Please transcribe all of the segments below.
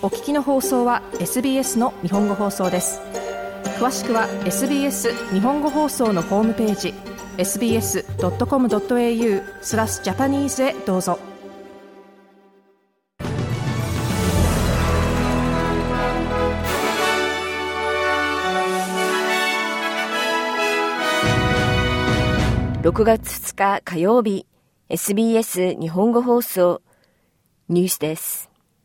お聞きの放送は SBS の日本語放送です。詳しくは SBS 日本語放送のホームページ sbs.com.au/Japanese へどうぞ。 6月2日火曜日、SBS 日本語放送ニュースです。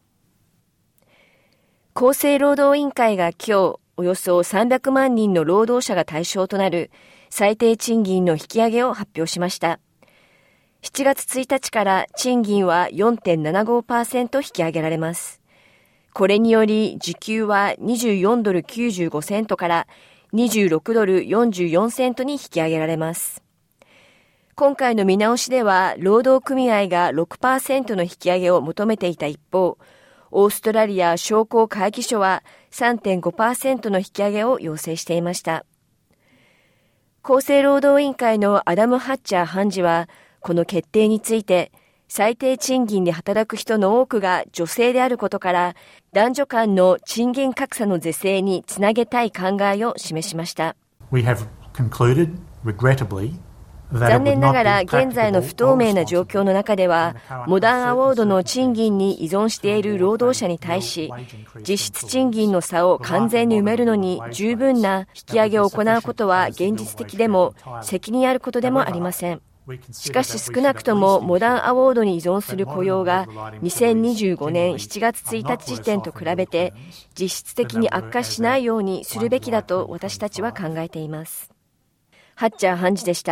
厚生労働委員会が今日、およそ300万人の労働者が対象となる最低賃金の引き上げを発表しました。7月1日から賃金は 4.75% 引き上げられます。これにより時給は24ドル95セントから26ドル44セントに引き上げられます。今回の見直しでは労働組合が 6% の引き上げを求めていた一方、オーストラリア商工会議所は 3.5% の引き上げを要請していました。厚生労働委員会のアダム・ハッチャー判事は、この決定について、最低賃金で働く人の多くが女性であることから、男女間の賃金格差の是正につなげたい考えを示しました。 We have concluded, regrettably, 残念ながら現在の不透明な状況の中では、モダンアワードの賃金に依存している労働者に対し、実質賃金の差を完全に埋めるのに十分な引き上げを行うことは現実的でも責任あることでもありません。しかし少なくともモダンアワードに依存する雇用が2025年7月1日時点と比べて実質的に悪化しないようにするべきだと私たちは考えています。ハッチャー判事でした。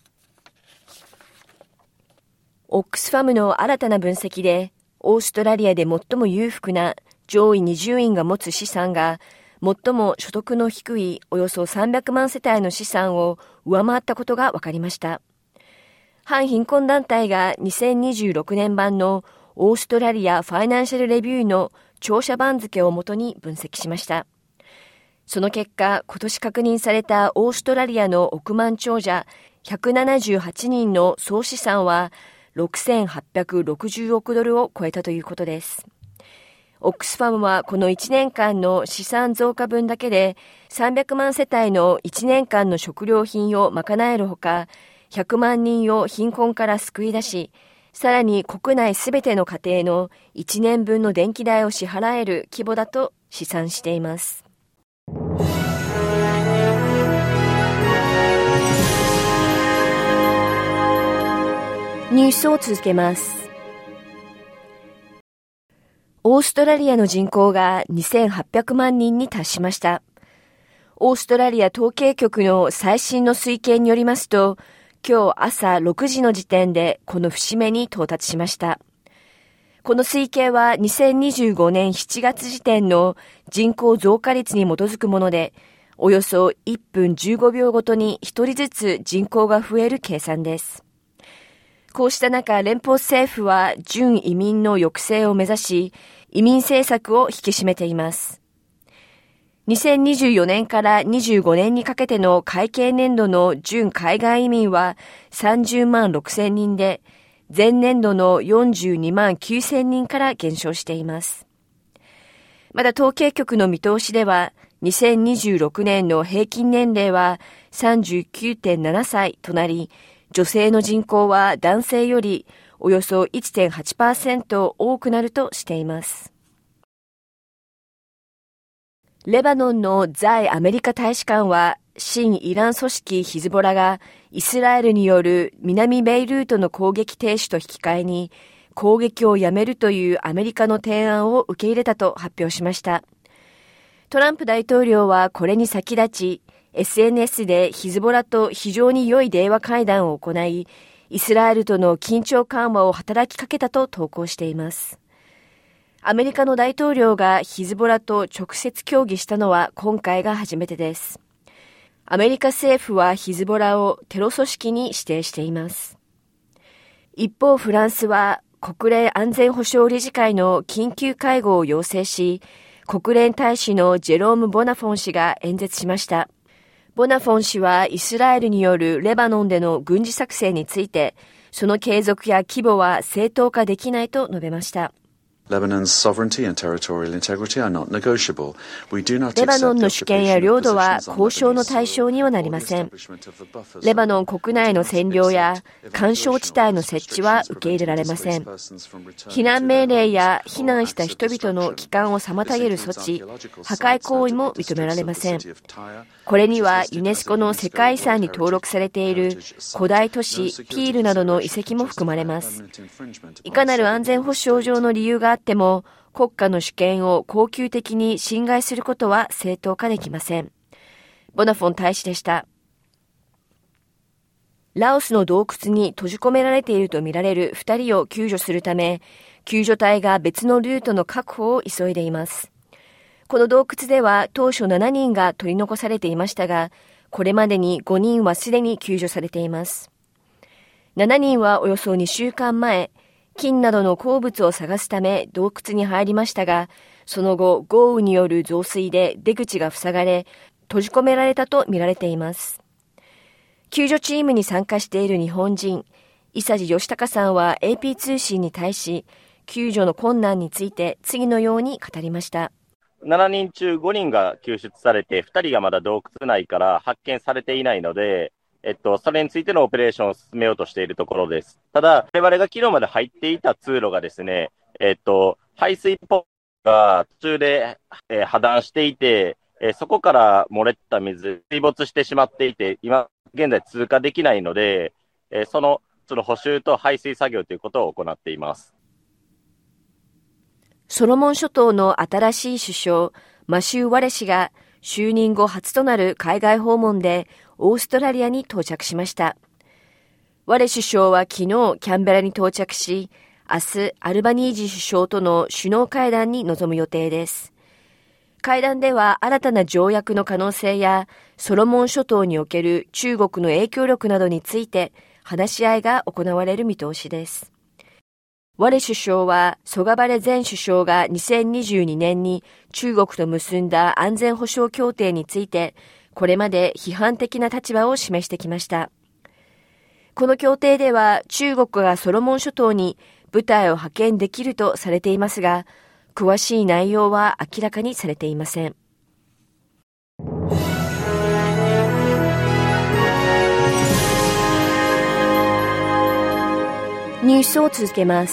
オックスファムの新たな分析で、オーストラリアで最も裕福な上位20位が持つ資産が、最も所得の低いおよそ300万世帯の資産を上回ったことが分かりました。反貧困団体が2026年版のオーストラリア・ファイナンシャル・レビューの長者番付をもとに分析しました。その結果、今年確認されたオーストラリアの億万長者178人の総資産は、6860億ドルを超えたということです。オックスファムはこの1年間の資産増加分だけで300万世帯の1年間の食料品を賄えるほか、100万人を貧困から救い出し、さらに国内すべての家庭の1年分の電気代を支払える規模だと試算しています。ニュースを続けます。オーストラリアの人口が2800万人に達しました。オーストラリア統計局の最新の推計によりますと、今日朝6時の時点でこの節目に到達しました。この推計は2025年7月時点の人口増加率に基づくもので、およそ1分15秒ごとに1人ずつ人口が増える計算です。こうした中、連邦政府は準移民の抑制を目指し、移民政策を引き締めています。2024年から25年にかけての会計年度の準海外移民は30万6千人で、前年度の42万9千人から減少しています。また統計局の見通しでは、2026年の平均年齢は 39.7 歳となり、女性の人口は男性よりおよそ 1.8% 多くなるとしています。レバノンの在アメリカ大使館は、親イラン組織ヒズボラがイスラエルによる南ベイルートの攻撃停止と引き換えに攻撃をやめるというアメリカの提案を受け入れたと発表しました。トランプ大統領はこれに先立ち、SNS でヒズボラと非常に良い電話会談を行い、イスラエルとの緊張緩和を働きかけたと投稿しています。アメリカの大統領がヒズボラと直接協議したのは今回が初めてです。アメリカ政府はヒズボラをテロ組織に指定しています。一方、フランスは国連安全保障理事会の緊急会合を要請し、国連大使のジェローム・ボナフォン氏が演説しました。ボナフォン氏はイスラエルによるレバノンでの軍事作戦について、その継続や規模は正当化できないと述べました。 Lebanon's sovereignty and territorial integrity are not negotiable. We do not accept the occupation of Lebanese soil. レバノンの主権や領土は交渉の対象にはなりません。レバノン国内の占領や緩衝地帯の設置は受け入れられません。避難命令や避難した人々の帰還を妨げる措置、破壊行為も認められません。これにはユネスコの世界遺産に登録されている古代都市ピールなどの遺跡も含まれます。いかなる安全保障上の理由があっても、国家の主権を恒久的に侵害することは正当化できません。ボナフォン大使でした。ラオスの洞窟に閉じ込められているとみられる2人を救助するため、救助隊が別のルートの確保を急いでいます。この洞窟では当初7人が取り残されていましたが、これまでに5人はすでに救助されています。7人はおよそ2週間前、金などの鉱物を探すため洞窟に入りましたが、その後豪雨による増水で出口が塞がれ、閉じ込められたと見られています。救助チームに参加している日本人、伊佐治義隆さんは AP 通信に対し、救助の困難について次のように語りました。 7人中5人が救出されて、2人がまだ洞窟内から発見されていないので、それについてのオペレーションを進めようとしているところです。ただ、我々が昨日まで入っていた通路がですね、排水ポンプが途中で、破断していて、そこから漏れた水、水没してしまっていて、今現在通過できないので、その補修と排水作業ということを行っています。 ソロモン諸島の新しい首相、マシュー・ワレ氏が就任後初となる海外訪問でオーストラリアに到着しました。ワレ首相は昨日キャンベラに到着し、明日アルバニージ首相との首脳会談に臨む予定です。会談では新たな条約の可能性やソロモン諸島における中国の影響力などについて話し合いが行われる見通しです。ワレ首相はソガバレ前首相が2022年に中国と結んだ安全保障協定についてこれまで批判的な立場を示してきました。この協定では中国がソロモン諸島に部隊を派遣できるとされていますが、詳しい内容は明らかにされていません。ニュースを続けます。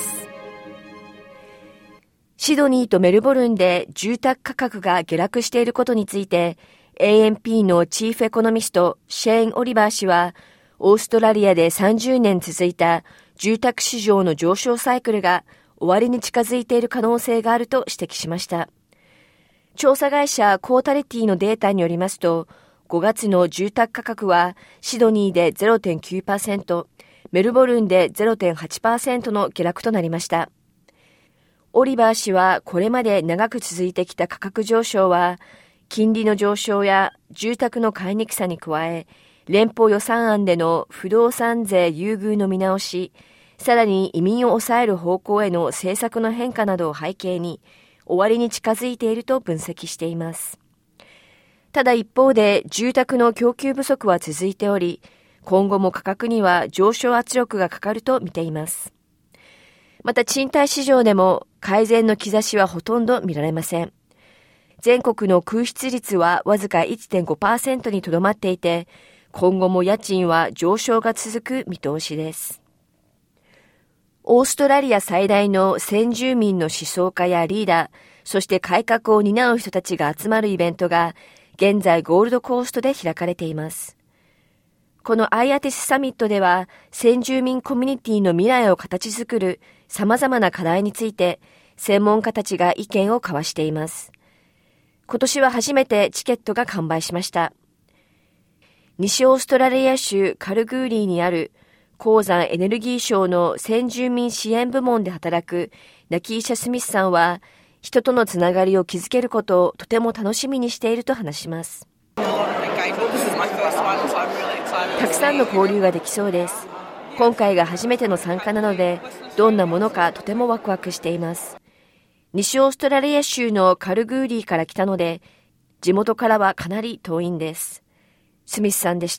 シドニーとメルボルンで住宅価格が下落していることについて、ANP のチーフエコノミストシェーン・オリバー氏は、オーストラリアで30年続いた住宅市場の上昇サイクルが終わりに近づいている可能性があると指摘しました。調査会社コータリティのデータによりますと、5月の住宅価格はシドニーで 0.9%、メルボルンで 0.8% の下落となりました。オリバー氏はこれまで長く続いてきた価格上昇は、金利の上昇や住宅の買いにくさに加え、連邦予算案での不動産税優遇の見直し、さらに移民を抑える方向への政策の変化などを背景に、終わりに近づいていると分析しています。ただ一方で住宅の供給不足は続いており、今後も価格には上昇圧力がかかると見ています。また賃貸市場でも改善の兆しはほとんど見られません。全国の空室率はわずか 1.5% にとどまっていて、今後も家賃は上昇が続く見通しです。オーストラリア最大の先住民の思想家やリーダー、そして改革を担う人たちが集まるイベントが現在ゴールドコーストで開かれています。このアイアティスサミットでは先住民コミュニティの未来を形作る様々な課題について専門家たちが意見を交わしています。今年は初めてチケットが完売しました。西オーストラリア州カルグーリーにある鉱山エネルギー省の先住民支援部門で働くナキーシャ・スミスさんは、人とのつながりを築けることをとても楽しみにしていると話します。たくさんの交流ができそうです。今回が初めての参加なので、どんなものかとてもワクワクしています。西オーストラリア州のカルグーリーから来たので、地元からはかなり遠いんです。スミスさんでした。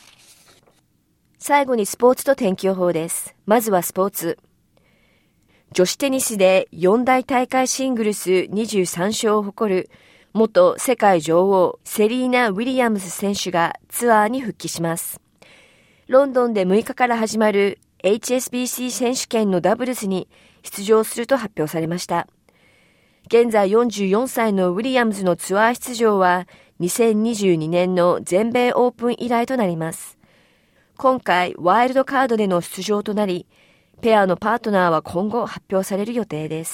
最後にスポーツと天気予報です。まずはスポーツ。 女子テニスで四大大会シングルス23勝を誇る元世界女王セリーナ・ウィリアムズ選手がツアーに復帰します。ロンドンで6日から始まる HSBC 選手権のダブルスに出場すると発表されました。現在44歳のウィリアムズのツアー出場は2022年の全米オープン以来となります。今回ワイルドカードでの出場となり、ペアのパートナーは今後発表される予定です。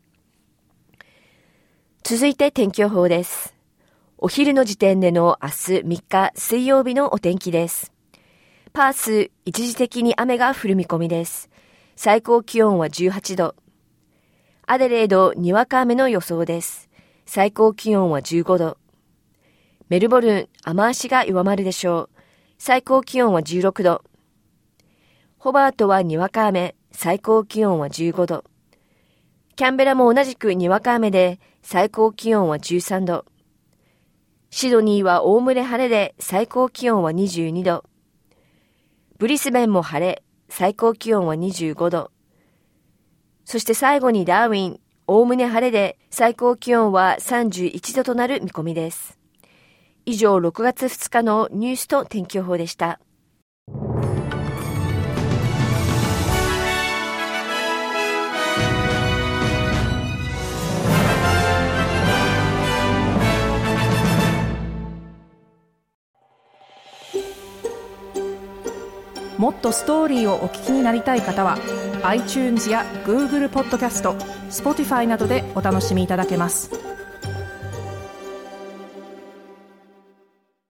続いて天気予報です。お昼の時点での明日3日水曜日のお天気です。パース、一時的に雨が降る見込みです。最高気温は18度。アデレード、にわか雨の予想です。最高気温は15度。メルボルン、雨足が弱まるでしょう。最高気温は16度。ホバートはにわか雨、最高気温は15度。キャンベラも同じくにわか雨で、最高気温は13度。シドニーはおおむね晴れで、最高気温は22度。ブリスベンも晴れ、最高気温は25度。そして最後にダーウィン、おおむね晴れで、最高気温は31度となる見込みです。以上、6月2日のニュースと天気予報でした。 もっとストーリーをお聞きになりたい方は iTunes や Google ポッドキャスト、Spotify などでお楽しみいただけます。